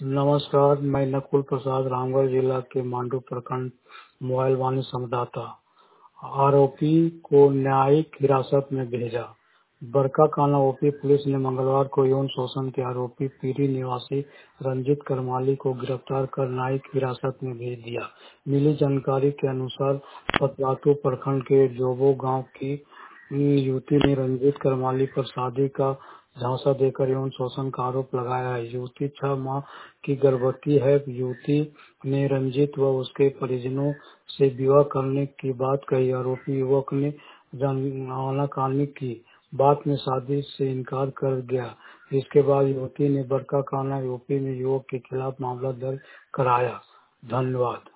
नमस्कार, मैं नकुल प्रसाद रामगढ़ जिला के मांडू प्रखंड मोबाइल वाणी संवाददाता। आरोपी को न्यायिक हिरासत में भेजा। बरकाकाना ओपी पुलिस ने मंगलवार को यौन शोषण के आरोपी पीरी निवासी रंजीत करमाली को गिरफ्तार कर न्यायिक हिरासत में भेज दिया। मिली जानकारी के अनुसार पतलातू प्रखंड के जोबो गांव की युवती ने रंजीत करमाली पर शादी का झांसा देकर यौन शोषण का आरोप लगाया है। युवती 6 माह की गर्भवती है। युवती ने रंजीत व उसके परिजनों से विवाह करने की बात कही। आरोपी युवक ने आनाकानी की बात में शादी से इनकार कर गया। इसके बाद युवती ने बरकाकाना यूपी में युवक के खिलाफ मामला दर्ज कराया। धन्यवाद।